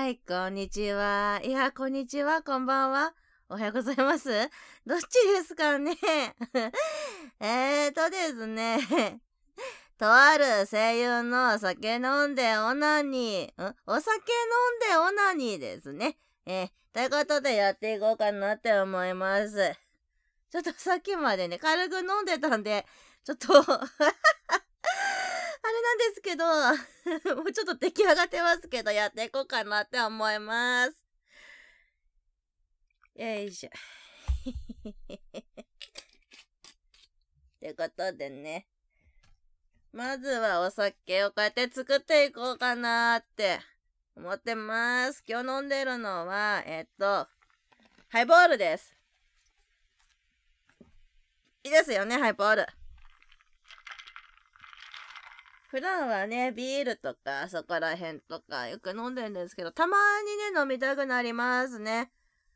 はい、こんにちは。いや、こんにちは、こんばんは。おはようございます。どっちですかね。ですね。とある声優の酒飲んでオナニー、お酒飲んでオナニーですね。ということでやっていこうかなって思います。ちょっとさっきまでね、軽く飲んでたんで、ちょっとあれなんですけど、もうちょっと出来上がってますけど、やっていこうかなって思います。よいしょ。ってことでね。まずはお酒をこうやって作っていこうかなって思ってます。今日飲んでるのは、ハイボールです。いいですよね、ハイボール。普段はね、ビールとかそこら辺とかよく飲んでるんですけど、たまにね、飲みたくなりますね。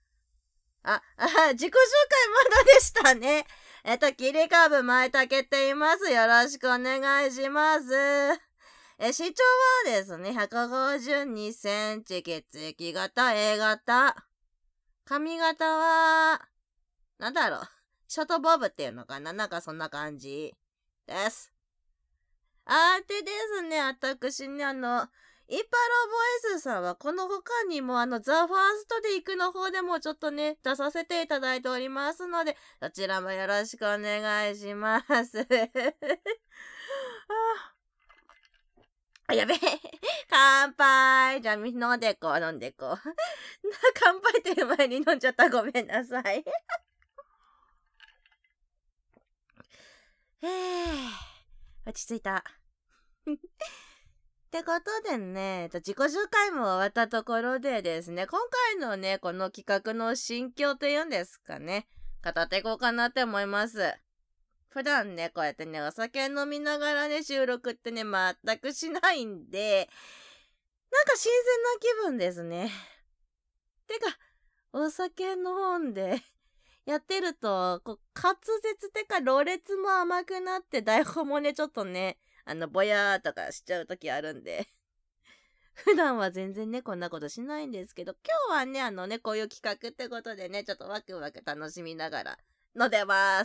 自己紹介まだでしたね。切り株舞茸って言います。よろしくお願いします。身長はですね、152センチ、血液型 A 型。髪型は、なんだろう、ショートボブっていうのかな、なんかそんな感じです。でですね、私ね、インパロボイスさんはこの他にもザ・ファーストで行くの方でもちょっとね、出させていただいておりますので、そちらもよろしくお願いします。やべえ。乾杯。じゃあみんなでこう飲んでこう。乾杯っていう前に飲んじゃった。ごめんなさい。落ち着いた。ってことでね、自己紹介も終わったところでですね、今回のね、この企画の心境というんですかね、語っていこうかなって思います。普段ね、こうやってね、お酒飲みながらね、収録ってね、全くしないんで、なんか新鮮な気分ですね。てか、お酒飲んでやってると、滑舌てか、ろれつも甘くなって、台本もね、ちょっとね、ぼやーとかしちゃう時あるんで。普段は全然ね、こんなことしないんですけど、今日はね、こういう企画ってことでね、ちょっとワクワク楽しみながら飲んでます。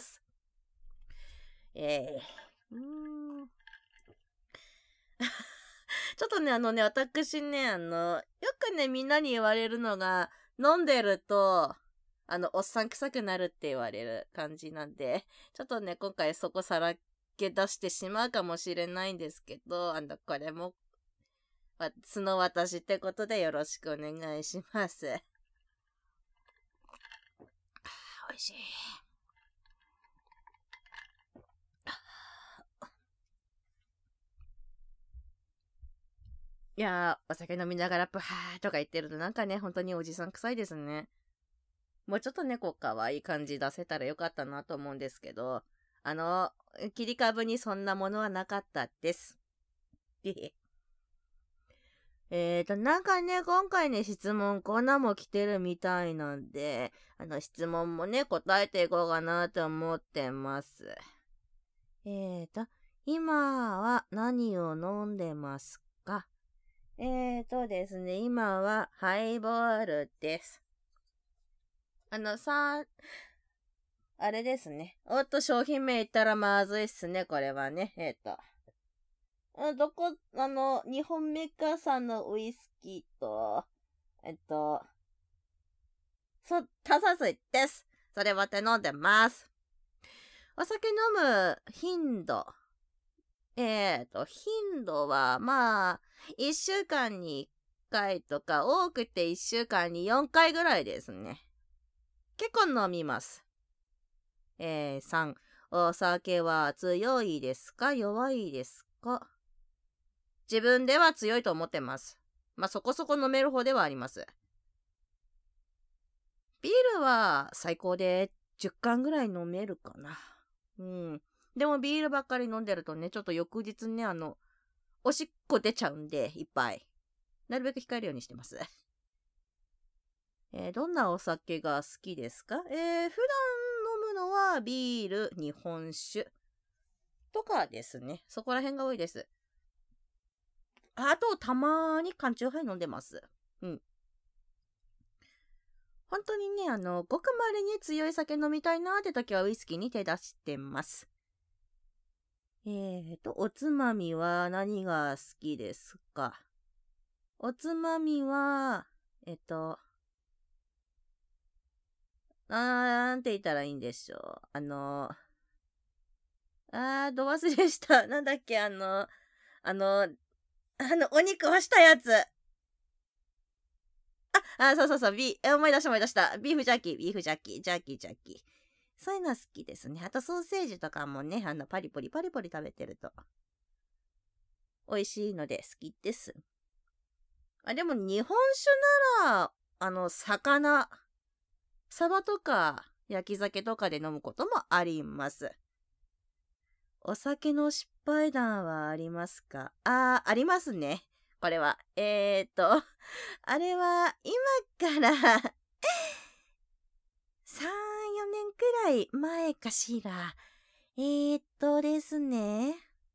ちょっとね、私ね、よくね、みんなに言われるのが、飲んでると、おっさん臭くなるって言われる感じなんで、ちょっとね、今回そこさらけ出してしまうかもしれないんですけど、これも、素の私ってことでよろしくお願いします。美味しい。いやー、お酒飲みながらプハーとか言ってるとなんかね、本当におじさん臭いですね。もうちょっとね、可愛い感じ出せたらよかったなと思うんですけど、切り株にそんなものはなかったです。なんかね、今回ね、質問コーナーも来てるみたいなんで、質問もね、答えていこうかなと思ってます。今は何を飲んでますか？ですね、今はハイボールです。あれですね。商品名言ったらまずいっすね、これはね。日本メーカーさんのウイスキーと、炭酸水です。それ割って飲んでます。お酒飲む頻度。頻度は、1週間に1回とか、多くて1週間に4回ぐらいですね。結構飲みます。3、お酒は強いですか弱いですか？自分では強いと思ってます。そこそこ飲める方ではあります。ビールは最高で10缶ぐらい飲めるかな。でもビールばっかり飲んでるとね、ちょっと翌日ね、おしっこ出ちゃうんで、いっぱい。なるべく控えるようにしてます。どんなお酒が好きですか？普段飲むのはビール、日本酒とかですね。そこら辺が多いです。あと、たまーに缶チューハイ飲んでます。 本当にね、ごくまれに強い酒飲みたいなーって時はウイスキーに手出してます。おつまみは何が好きですか？おつまみは、なんて言ったらいいんでしょう。ど忘れした。なんだっけ、お肉をしたやつ。そうそうそう、思い出した思い出した。ビーフジャーキー、ビーフジャーキー、ジャーキー、ジャーキー。そういうの好きですね。あとソーセージとかもね、パリポリパリポリ食べてると、美味しいので好きです。でも日本酒なら、魚、サバとか焼き酒とかで飲むこともあります。お酒の失敗談はありますか？ありますね。これは。あれは今から3、4年くらい前かしら。ですね。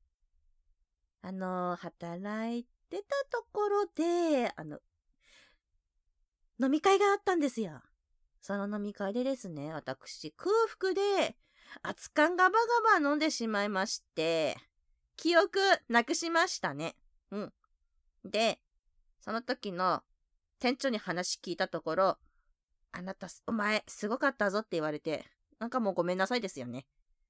働いてたところで、飲み会があったんですよ。その飲み会でですね、私、空腹で、熱燗ガバガバ飲んでしまいまして、記憶なくしましたね。うん。で、その時の店長に話聞いたところ、あなた、お前、すごかったぞって言われて、なんかもうごめんなさいですよね。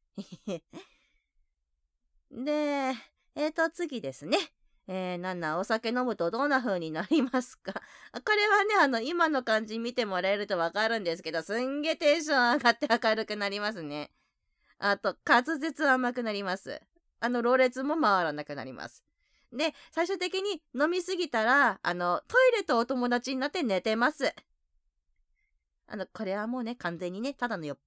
で、次ですね。お酒飲むとどんな風になりますか？これはね、今の感じ見てもらえるとわかるんですけど、すんげーテンション上がって明るくなりますね。あと、滑舌甘くなります。ろれつも回らなくなります。で、最終的に飲みすぎたら、トイレとお友達になって寝てます。これはもうね、完全にね、ただの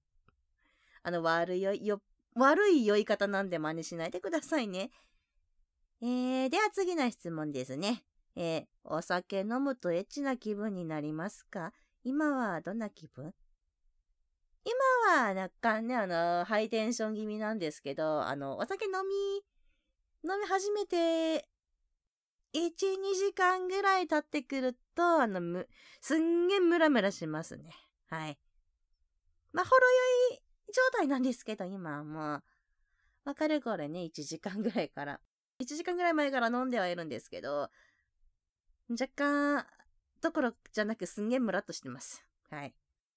悪い酔い方なんで真似しないでくださいね。では次の質問ですね。お酒飲むとエッチな気分になりますか？今はどんな気分？今は、なんかね、ハイテンション気味なんですけど、お酒飲み始めて、1、2時間ぐらい経ってくると、すんげえムラムラしますね。はい。まあ、ほろ酔い状態なんですけど、今はもう、かれこれね、1時間ぐらいから、1時間ぐらい前から飲んではいるんですけど、若干、どころじゃなくすんげえムラっとしてます。はい。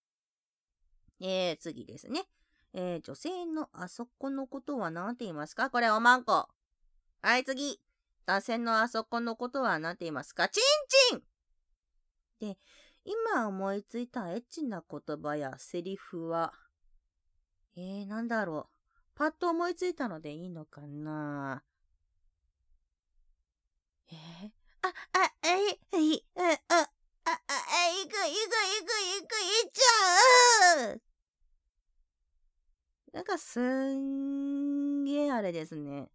次ですね。女性のあそこのことは何て言いますか？これおまんこ。はい、次。男性のあそこのことは何て言いますか？チンチンで、今思いついたエッチな言葉やセリフは、なんだろう。パッと思いついたのでいいのかな？えー、あ、あ、えい、えい、あ、あ、あ、いく、いく、いく、いく、いっちゃうなんかすんげーあれですね。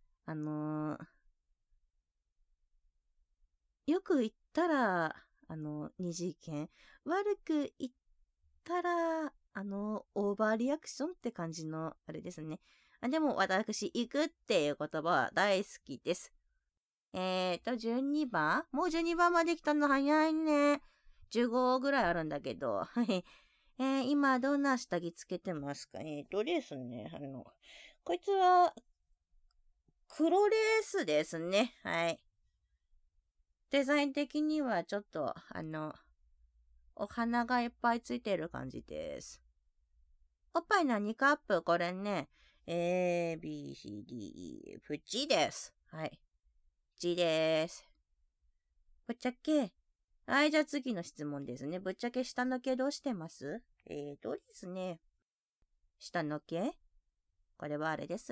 よく言ったら、二次元。悪く言ったら、オーバーリアクションって感じの、あれですね。でも、私、行くっていう言葉は大好きです。12番もう12番まで来たの早いね。15ぐらいあるんだけど。はい。今、どんな下着つけてますか？ですね。こいつは、黒レースですね。はい。デザイン的にはちょっと、お花がいっぱいついてる感じです。おっぱい何カップ？これね、A, B, C, D, E, F, G です。はい。G です。ぶっちゃけ。はい、じゃあ次の質問ですね。ぶっちゃけ下の毛どうしてます？ですね。下の毛？これはあれです。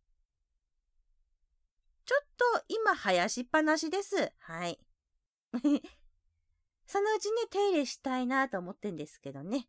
ちょっと今生やしっぱなしです。はい。そのうちね、手入れしたいなと思ってんですけどね。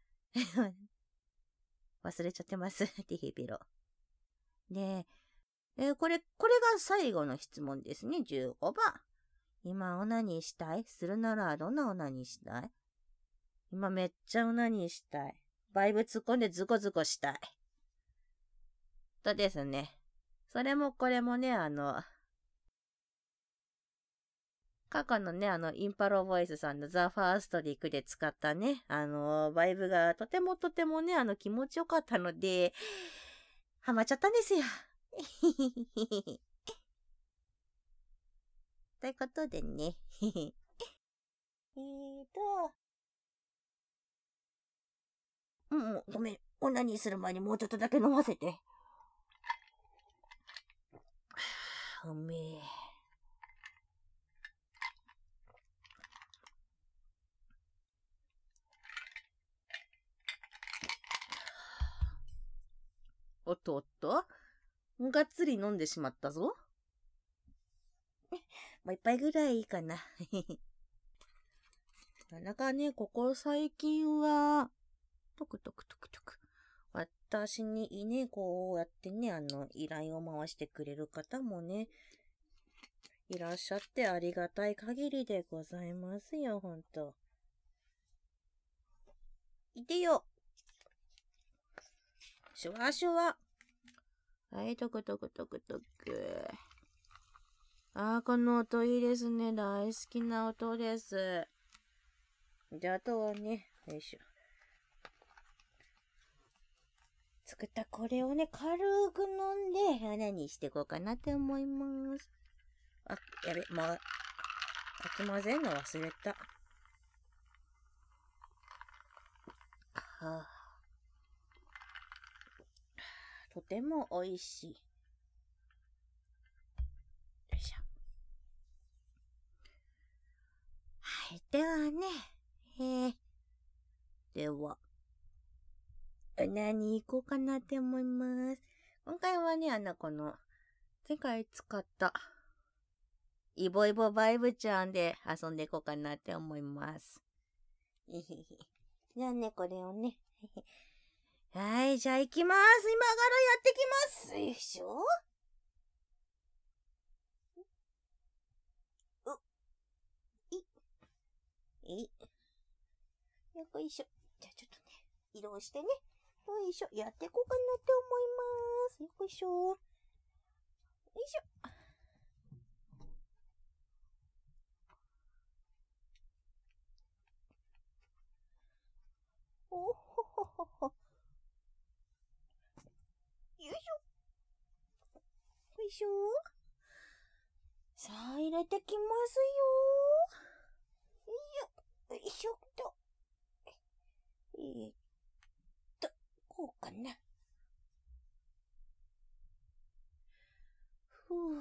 忘れちゃってます。ティヒビロ。で、これが最後の質問ですね。15番。今オナニーしたい？するならどんなオナニーしたい？今めっちゃオナニーしたい。バイブ突っ込んでズコズコしたい。とですね。それもこれもね、 過去のね、インパロボイスさんのザ・ファーストリークで使ったね、バイブがとてもね、気持ちよかったので、ハマっちゃったんですよ。ということでね。ごめん。オナニーする前にもうちょっとだけ飲ませて。うめえ。おっとおっと、がっつり飲んでしまったぞ。もう一杯ぐらいいいかな。なかなかね、ここ最近は、トクトク。私にね、こうやってね、依頼を回してくれる方もね、いらっしゃってありがたい限りでございますよ、ほんと。いてよ。シュワシュワ。はい、トク。この音いいですね。大好きな音です。じゃあ、あとはね、よいしょ。作ったこれをね、軽く飲んで、穴にしていこうかなって思います。やべ、かき混ぜるの忘れた。とても美味しい。よいしょ。はい、ではね、では、何行こうかなって思います。今回はね、前回使った、イボイボバイブちゃんで遊んでいこうかなって思います。じゃあね、これをね。はい、じゃあ行きます。今からやってきます。よいしょ。よいしょ。じゃあちょっとね、移動してね。よいしょ。やっていこうかなって思います。よいしょ。よいしょ。おほほほほ。よいしょ。よいしょ。さあ、入れてきますよ。よいしょっと。こうかな。ふぅ。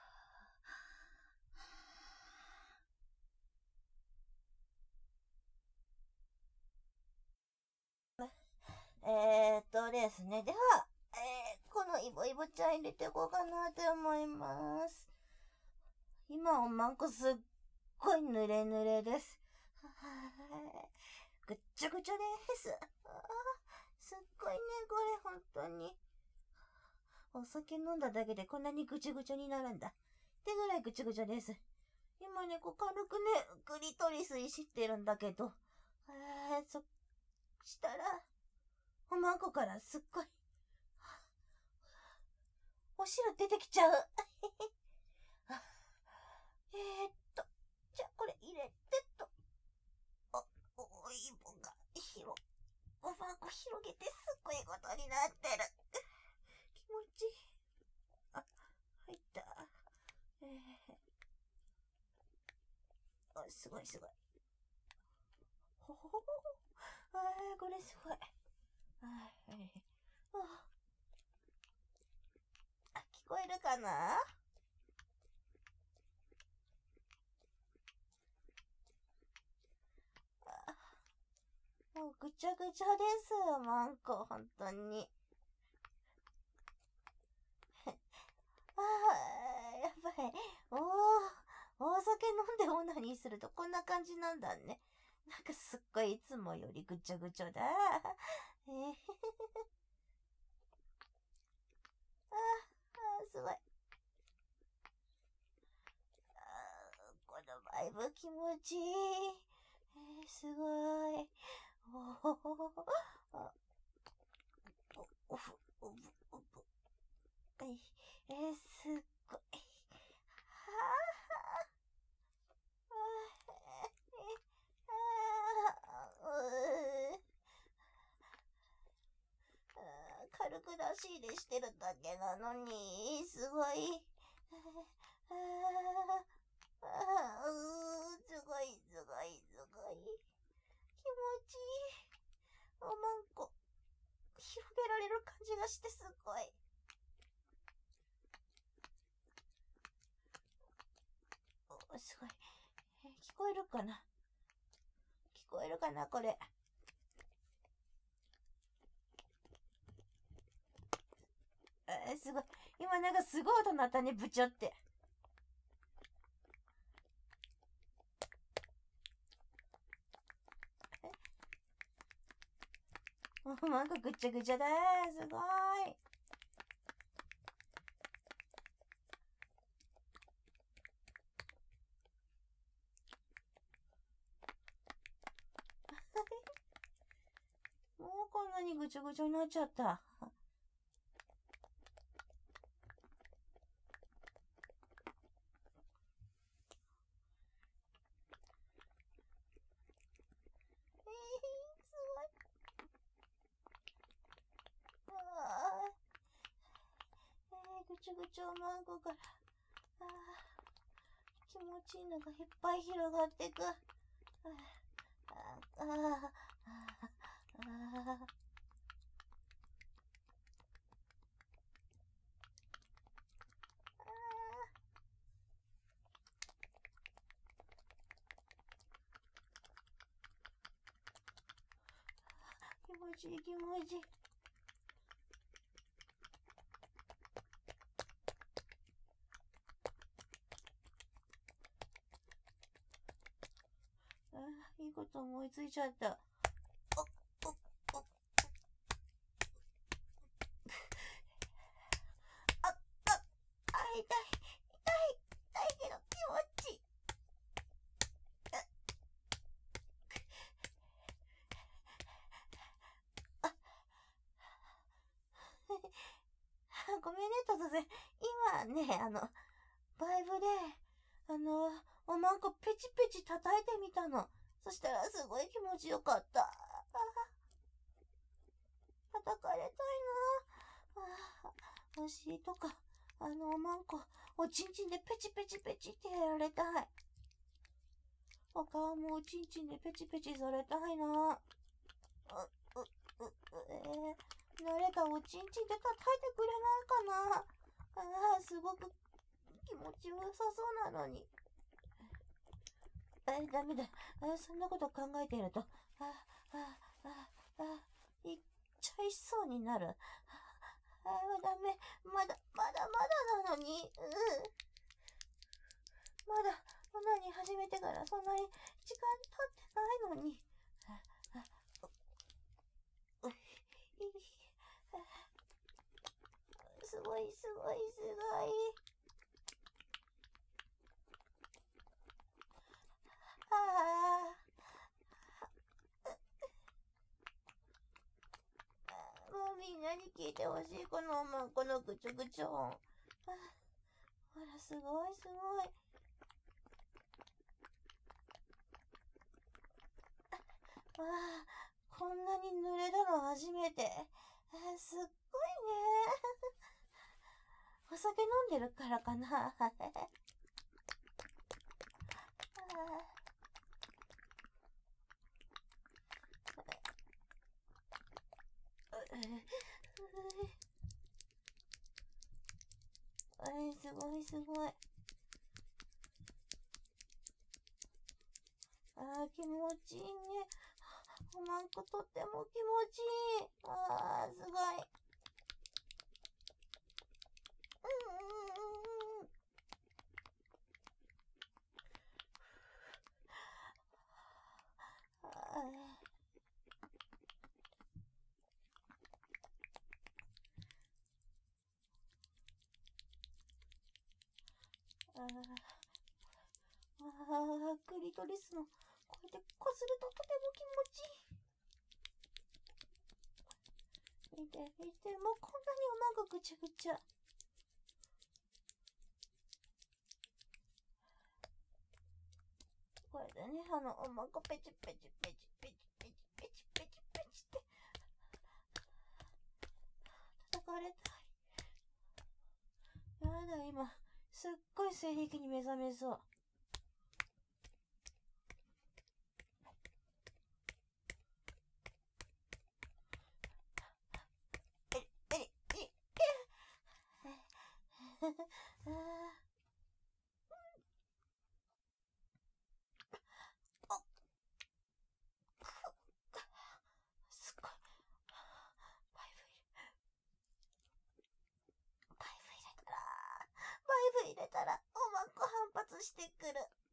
ですね。では、このイボイボちゃん入れていこうかなって思います。今おまんこすっごい濡れ濡れです。ぐっちゃぐちゃです。すっごいね、これ本当に。お酒飲んだだけでこんなにぐちゃぐちゃになるんだ。ってぐらいぐちゃぐちゃです。今ね、軽くね、クリトリスいじってるんだけど、そしたら、おまんこからすっごい、お汁出てきちゃう。じゃあこれ入れてと。おイボがおまんこ広げてすっごいことになってる。気持ちいい。入った。すごい。ほほほほ。これすごい。聞こえるかな？もうぐちゃぐちゃです、マンコ、本当に。やばい。お酒飲んでオナニーするとこんな感じなんだね。なんかすっごいいつもよりぐちゃぐちゃだ。すごい。このバイブ気持ちいい。すごい。すっごい。 軽く出し入れしてるだけなのに、すごい。すごい。気持ちいい。おまんこ、広げられる感じがしてすごい。すごい。聞こえるかなこれ。すごい。今なんかすごい音鳴ったね、ブチョって。なんかぐちゃぐちゃだー。すごい。もうこんなにぐちゃぐちゃになっちゃった。ぐちゃぐちゃおまんこから、気持ちいいのがいっぱい広がってく。気持ちいい。いいこと思いついちゃった。痛いけど気持ちいい。ごめんね、突然。今ね、バイブで、おまんこペチペチ叩いてみたの。そしたらすごい気持ちよかった。叩かれたいな。お尻とか、おまんこ、おちんちんでペチペチってやられたい。お顔もおちんちんでペチペチされたいな。誰かおちんちんで叩いてくれないかな。すごく気持ちよさそうなのに。ダメだ。そんなこと考えてると、いっちゃいそうになる。ダメ。まだなのに。まだ、オナニー始めてからそんなに時間経ってないのに。すごい。もうみんなに聞いてほしい、このおまんこのぐちょぐちょ音。ほら、すごい。こんなに濡れたの初めて。すっごいね。お酒飲んでるからかな。すごい。気持ちいいね。おまんことっても気持ちいい。すごい。クリトリスのこうやってこするととても気持ちいい。見て、もうこんなにおまんこぐちゃぐちゃ。これでね、おまんこペチってれたい。やだ、今、すっごい性癖に目覚めそう。すごい。パイプ入れたら、おまんこ反発してくる。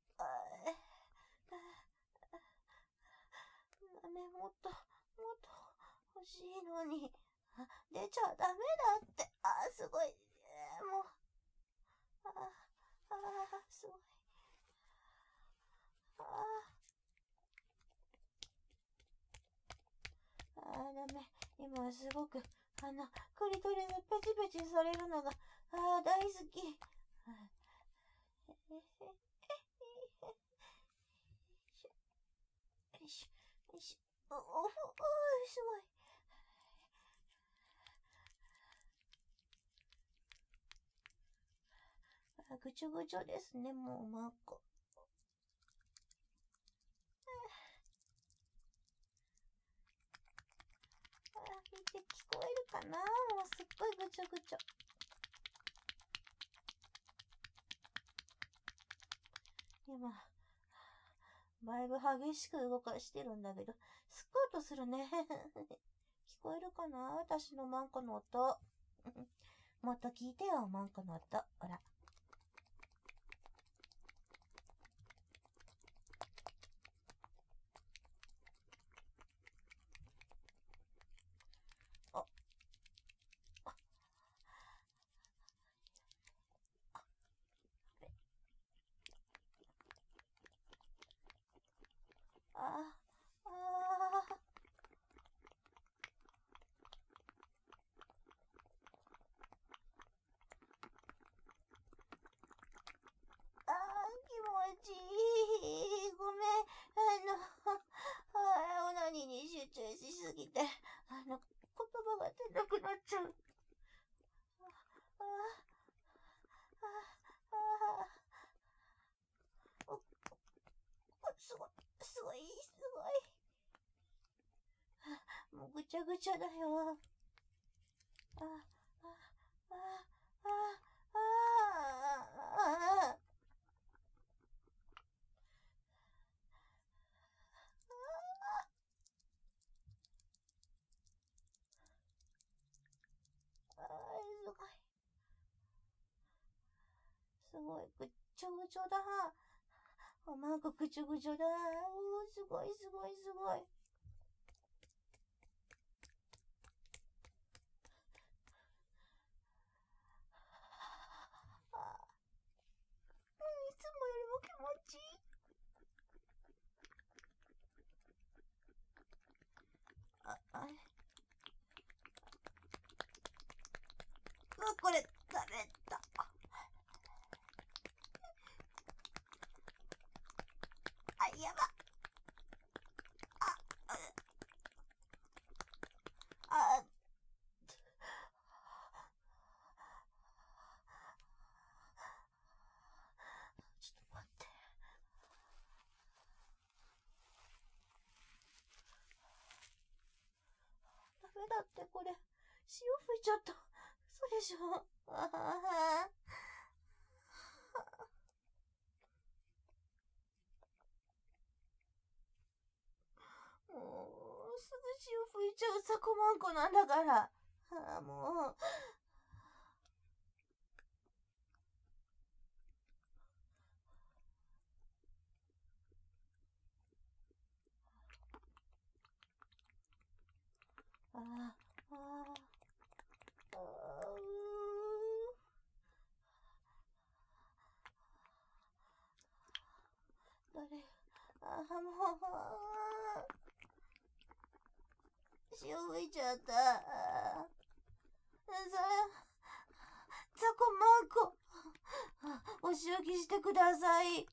もっと欲しいのに。出ちゃダメだって。すごい。もう。すごい。ダメ。今すごく、クリトリスペチペチされるのが、大好き。よいしょ、よいしょ。すごい。ぐちょぐちょですね、もうマッコ。見て聞こえるかな？もうすっごいぐちょぐちょ。今、だいぶ激しく動かしてるんだけど、スクートするね。聞こえるかな？私のマンコの音。もっと聞いてよ、マンコの音。ほら。気持ちいい。ごめん。オナニーに集中しすぎて、言葉が出なくなっちゃう。すごい。もうぐちゃぐちゃだよ。すごい、ぐっちょぐちょだ。なんかぐちょぐちょだ。すごい。いつもよりも気持ちいい。これ、食べた。やば。ちょっと待って。ダメだってこれ。塩吹いちゃった。そうでしょ。もう、すぐ塩吹いちゃうザコマンコなんだから。もう。もう。塩吹いちゃった。ザコマンコ。お仕置きしてください。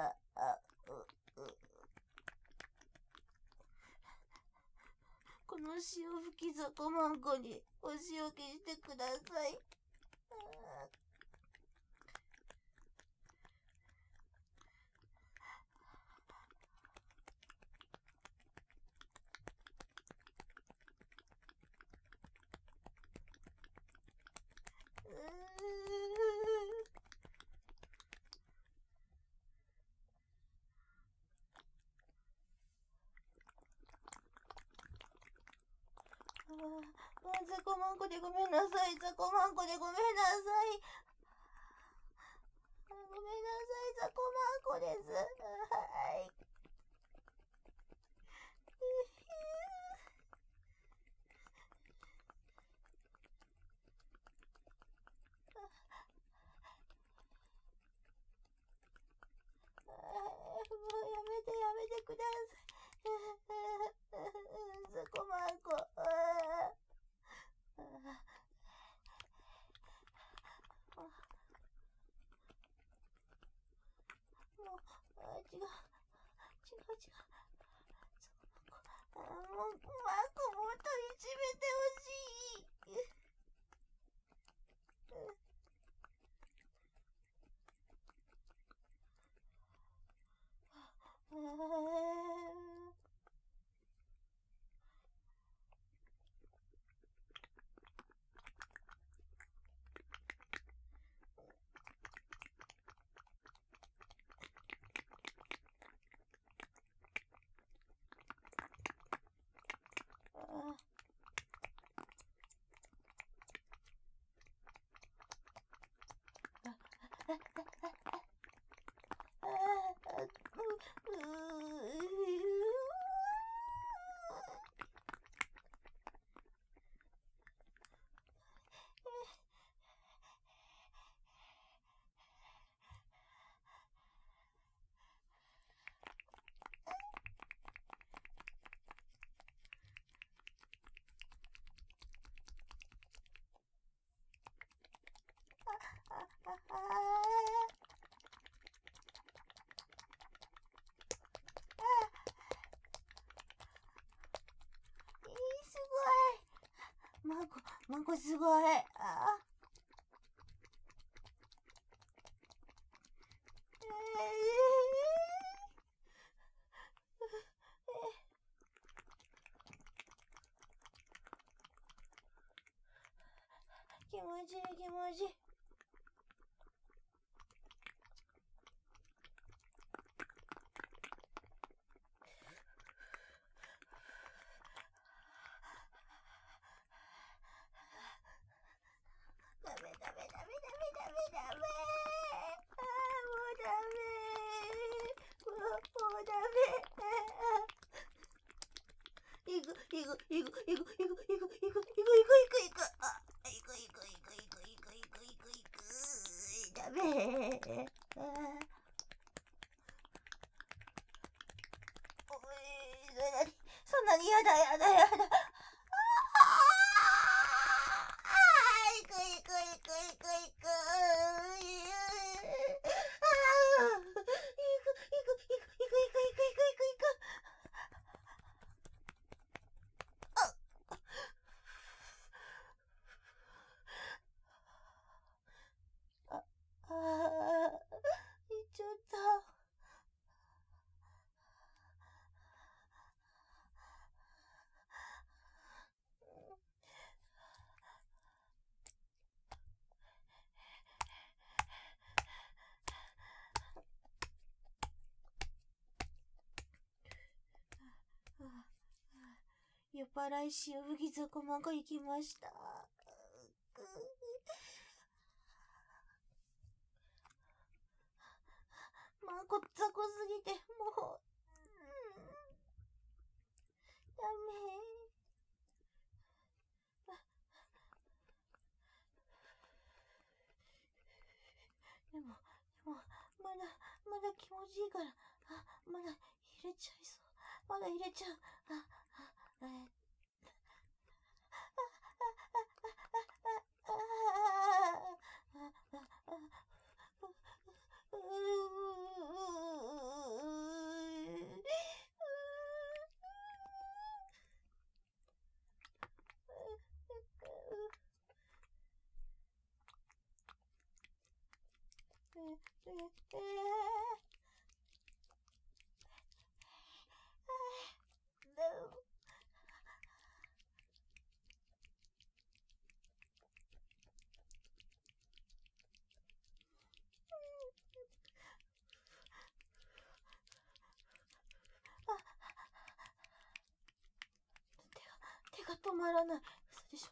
このの潮吹き底まんこにお仕置きしてください。ザコマンコでごめんなさい。ザコマンコでごめんなさい。ごめんなさい、ザコマンコです。はい。もうやめてください。ザコマンコ。違う。マンコもっといじめてほしい。マンコすごい。気持ちいい。ダメ。もうダメ。行く。ダメ。そんなにやだ。行っちゃった。酔っ払い潮吹き底まんこ行きました。マンコ雑魚すぎてもう、ダメ。でもまだ気持ちいいから、まだ入れちゃいそう。まだ入れちゃう。 手が止まらない。嘘でしょ。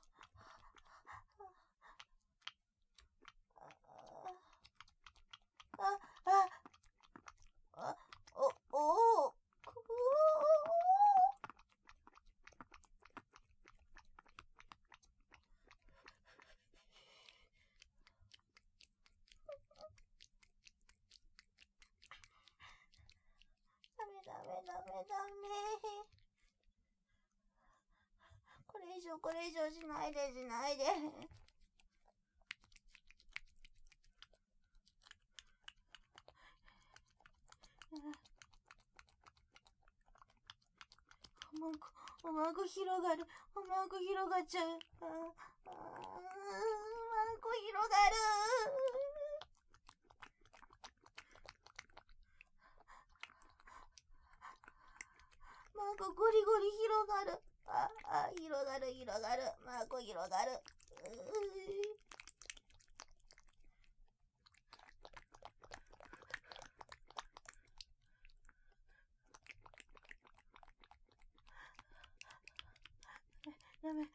ダメ。これ以上しないで。おまんこ広がっちゃう。おまんこ広がる。まんこゴリゴリ広がる。広がる。まんこ広がる。ダメ。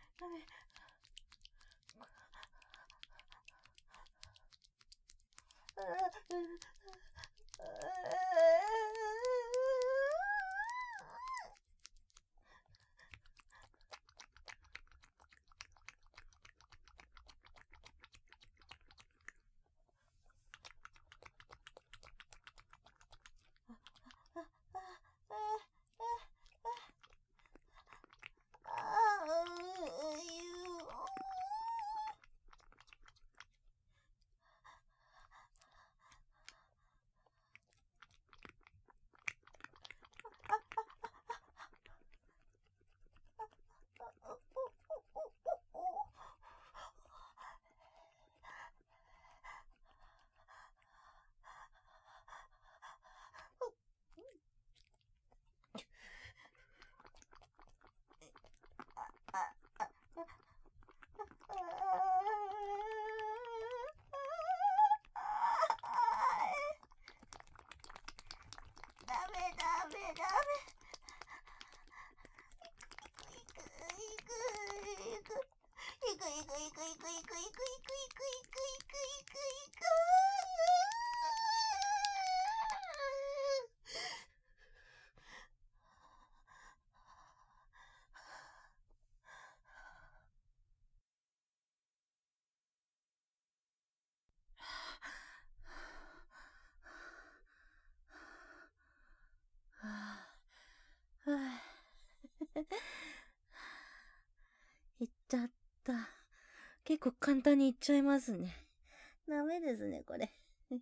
いっちゃった。結構簡単にいっちゃいますね。ダメですね、これ。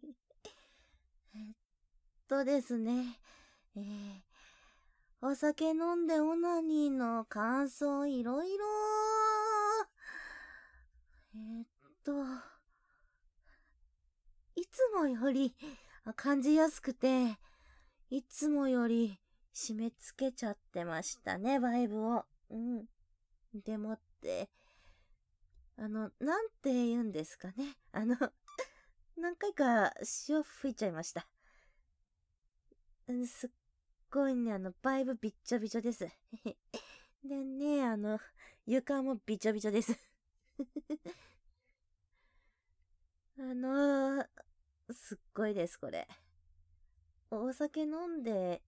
ですね。お酒飲んでオナニーの感想いろいろ。いつもより感じやすくて、いつもより締め付けちゃってましたね、バイブを。でもって、なんて言うんですかね。何回か潮吹いちゃいました。すっごいね、バイブびっちょびちょです。でね、床もびちょびちょです。すっごいです、これ。お酒飲んで、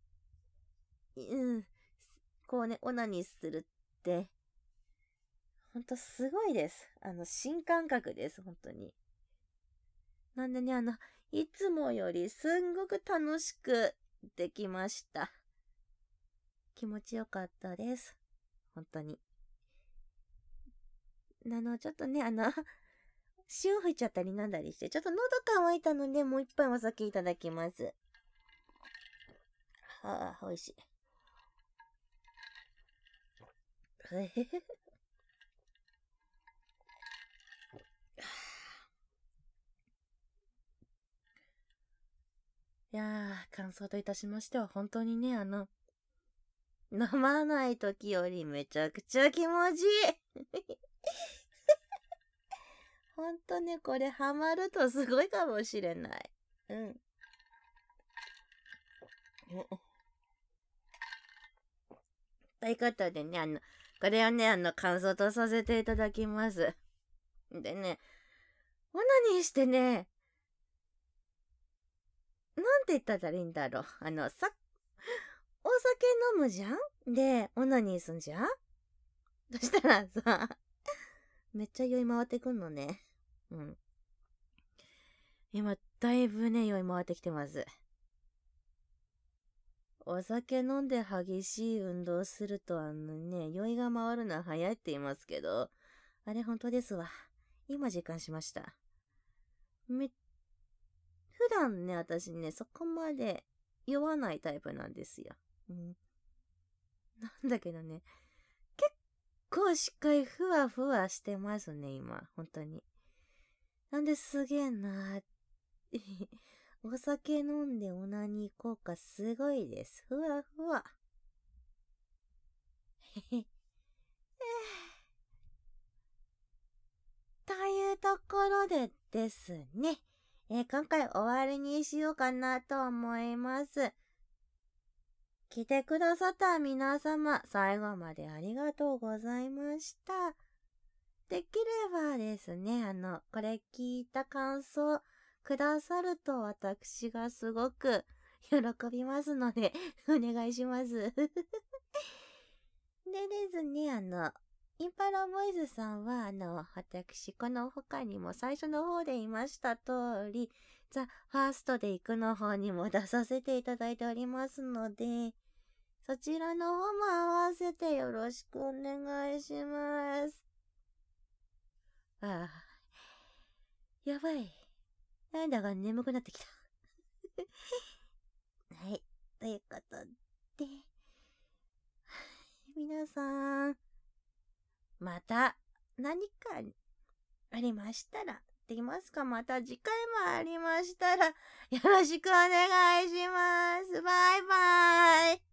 こうね、オナニーするって、ほんとすごいです。新感覚です、本当に。なんでね、いつもよりすんごく楽しくできました。気持ちよかったです。本当に。ちょっとね、潮吹いちゃったりなんだりして、ちょっと喉乾いたので、もう一杯お酒いただきます。美味しい。 いやー、感想といたしましては、本当にね、飲まない時よりめちゃくちゃ気持ちいい。ほんとね、これハマるとすごいかもしれない。うん。ということでね、これをね、感想とさせていただきます。でね、オナニーしてね、なんて言ったらいいんだろう。お酒飲むじゃんで、オナニーすんじゃんそしたらさ、めっちゃ酔い回ってくんのね。うん。今、だいぶね、酔い回ってきてます。お酒飲んで激しい運動すると酔いが回るのは早いって言いますけど、あれ本当ですわ。今実感しました。普段ね、私ね、そこまで酔わないタイプなんですよ。うん。なんだけどね、結構しっかりふわふわしてますね、今。本当に。なんですげえなーって。お酒飲んでオナニー効果すごいです。ふわふわ。というところでですね、今回終わりにしようかなと思います。来てくださった皆様、最後までありがとうございました。できればですね、これ聞いた感想くださると私がすごく喜びますので、お願いします。でですね、インパラボーイズさんは、私、この他にも最初の方で言いました通り、ザ・ファーストで行くの方にも出させていただいておりますので、そちらの方も合わせてよろしくお願いします。ああ、やばい。なんだか眠くなってきた。はい、ということで、皆さん、また何かありましたら、できますか？また次回もありましたら、よろしくお願いします。バイバイ。